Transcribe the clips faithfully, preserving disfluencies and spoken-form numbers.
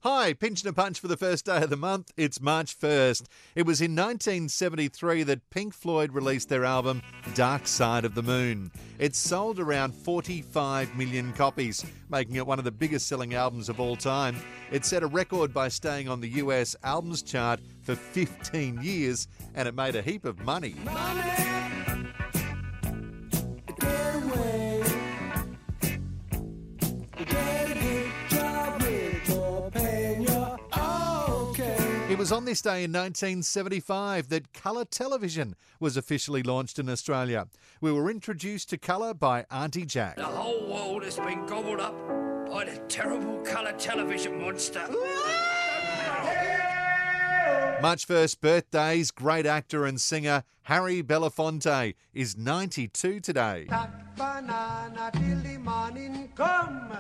Hi, pinch and a punch for the first day of the month. It's March first. It was in nineteen seventy-three that Pink Floyd released their album Dark Side of the Moon. It sold around forty-five million copies, making it one of the biggest selling albums of all time. It set a record by staying on the U S albums chart for fifteen years, and it made a heap of money. It was on this day in nineteen seventy-five that colour television was officially launched in Australia. We were introduced to colour by Auntie Jack. The whole world has been gobbled up by the terrible colour television monster. March first birthdays, great actor and singer Harry Belafonte is ninety-two today. That banana till the morning come.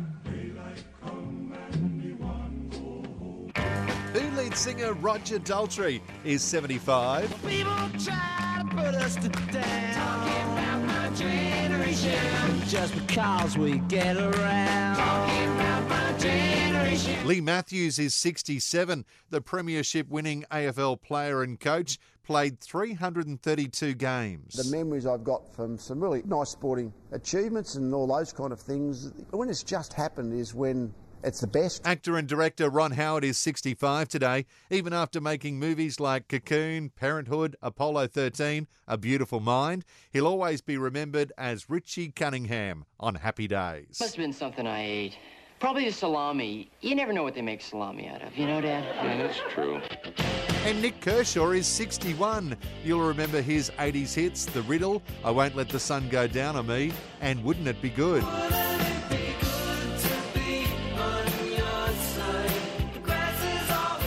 Who lead singer Roger Daltrey is seventy-five. People try to put us to down. Talking about my generation. Just because we get around. Talking about my generation. Lee Matthews is sixty-seven. The premiership winning A F L player and coach played three hundred thirty-two games. The memories I've got from some really nice sporting achievements and all those kind of things, when it's just happened is when it's the best. Actor and director Ron Howard is sixty-five today. Even after making movies like Cocoon, Parenthood, Apollo thirteen, A Beautiful Mind, he'll always be remembered as Richie Cunningham on Happy Days. Must have been something I ate. Probably the salami. You never know what they make salami out of, you know, Dad? Yeah, that's true. And Nick Kershaw is sixty-one. You'll remember his eighties hits, The Riddle, I Won't Let the Sun Go Down on Me, and Wouldn't It Be Good?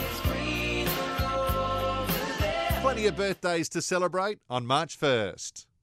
Plenty of birthdays to celebrate on March first.